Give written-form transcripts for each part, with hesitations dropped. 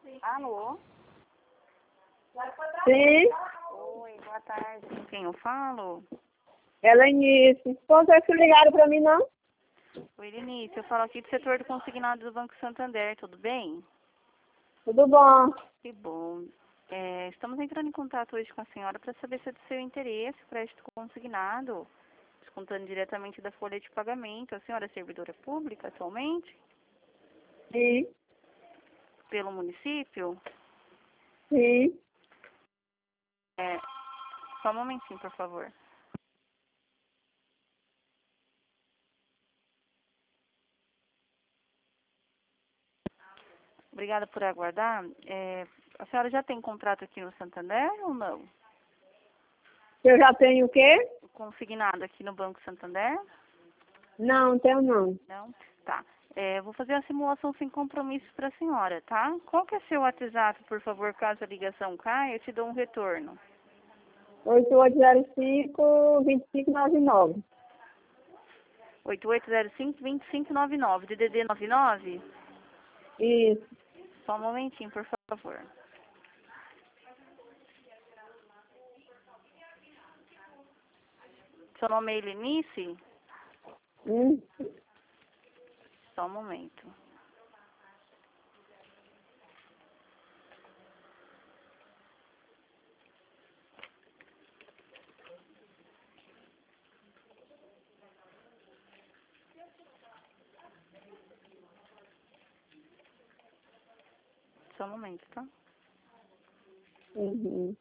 Alô? Sim, Oi, boa tarde. Com quem eu falo? ela é Inice. Vocês que ligaram pra mim, não? Oi, Denise. Eu falo aqui do setor do consignado do Banco Santander, tudo bem? Tudo bom. Que bom. Estamos entrando em contato hoje com a senhora para saber se é do seu interesse o crédito consignado, descontando diretamente da folha de pagamento. A senhora é servidora pública atualmente, Sim, pelo município? sim. É, só um momentinho, por favor. Obrigada por aguardar. A senhora já tem contrato aqui no Santander ou não? Eu já tenho o quê? Consignado aqui no Banco Santander? Não, tenho não. Não? Tá. Vou fazer a simulação sem compromisso para a senhora, tá? Qual que é seu WhatsApp, por favor, caso a ligação caia, eu te dou um retorno. 8805-2599. 8805-2599, DDD 99? Isso. Só um momentinho, por favor. Seu nome é Helenice? Hum. Só um momento. Só um momento, tá? Uhum.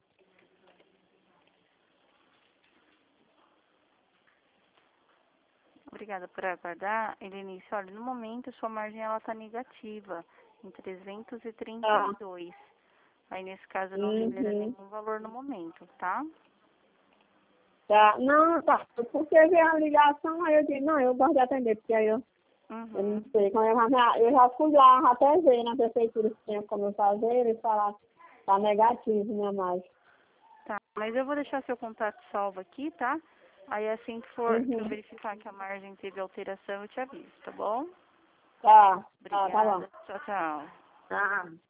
Obrigada por aguardar. Helenice, olha, no momento sua margem ela está negativa, em Tá. 332. Aí nesse caso não libera Uhum. nenhum valor no momento, tá? Tá. Não, tá. Porque veio a ligação, aí eu disse, não, eu gosto de atender, porque aí eu não Uhum. sei. Quando eu já fui lá, até ver na prefeitura se tinha como eu fazer, eles falaram, tá negativo, né, mais. Tá, mas eu vou deixar seu contato salvo aqui, tá? Aí assim que eu Uhum. verificar que a margem teve alteração, eu te aviso, tá bom? Tá, tá bom. Obrigada. Tchau, tchau. Tá.